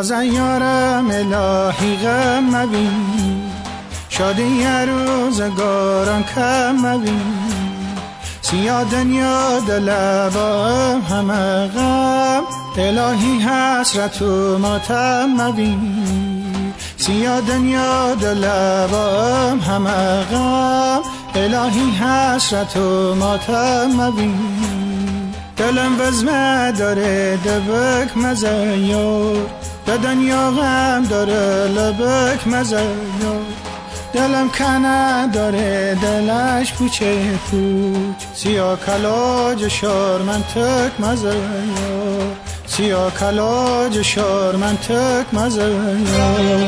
نازن یارم الهی غم مبین، شادی روزگاران کم مبین. سیاه دنیا دل با همه غم، الهی حسرت و ماتم مبین. سیاه دنیا دل با همه غم، الهی حسرت و ماتم مبین. دلم وزمه داره دبک مزیار، به دنیا غم داره لبک مزیار. دلم کنه داره دلش پوچه پوچ، سیاه کلاج شار منطق مزیار. سیاه کلاج شار منطق مزیار.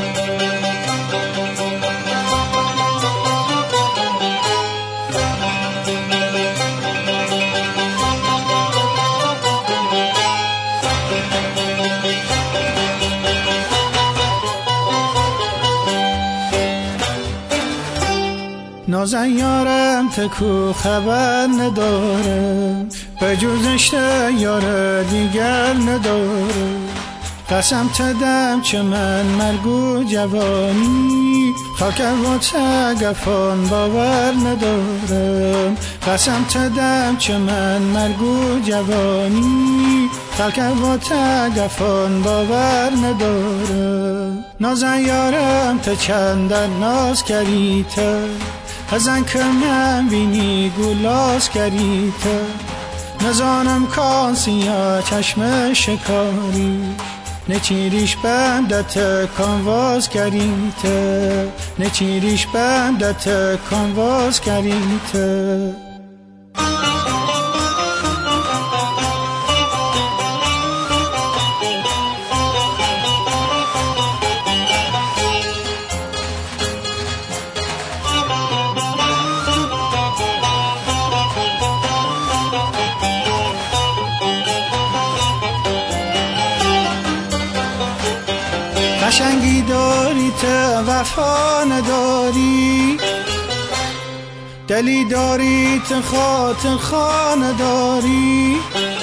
نازن یارم تکو خبر ندارم، به جزش یار دیگر ندارم. قسم تدم چه من مرگو جوانی، خاک و تگفان باور ندارم. قسم تدم چه من مرگو جوانی، خاک و تگفان باور ندارم. نازن یارم ته چندن ناز کریته، ازن که من بینی گلاز کریته. نزانم کان سیاه چشم شکاری، نچیریش بندت کانواز کریته. نچیریش بندت کانواز کریته. قشنگی داری ته وفا نداری، دلی داری ته خاطر خانه داری.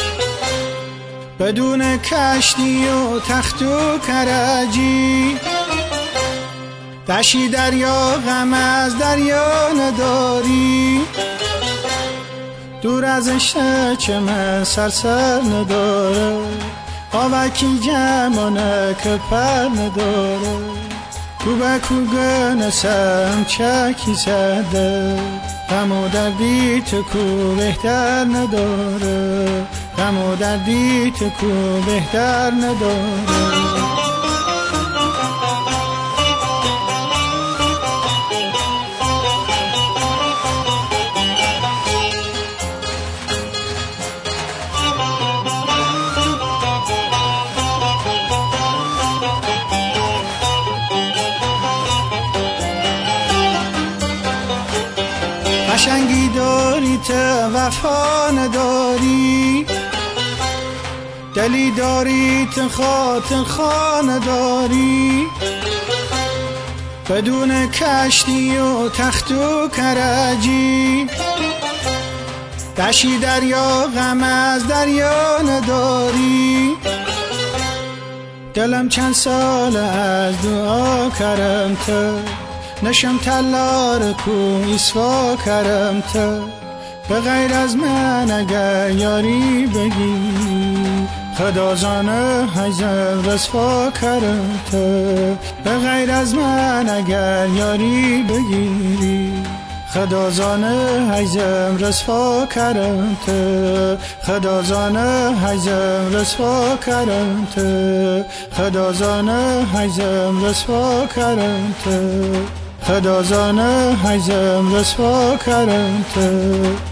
بدون کشتی و تخت و کرجی، دشی دریا غم از دریا نداری. دور از عشق چه من سر نداره، آوکی جمانه که پر نداره. کو به کو گنسم چکی زده، غم و دردی تو کو بهتر نداره. غم و دردی تو کو بهتر نداره. قشنگی داری ته وفا نداری، دلی داری ته خاطر خانه داری. بدون کشتی و تخت و کرجی، دشی دریا غم از دریا نداری. دلم چند سال از دعا کرم ته، نشم تلار کو ایسوا کرم ته. به غیر از من اگر یاری بگی، خدا زانه هیزم رسوا کرم ته. به غیر از من اگر یاری بگیری، خدا زانه هیزم رسوا کرم ته. خدا زانه هیزم رسوا کرم ته. خدا زانه هیزم رسوا کرم ته. خدا زانه هیزم رسوا کرم ته.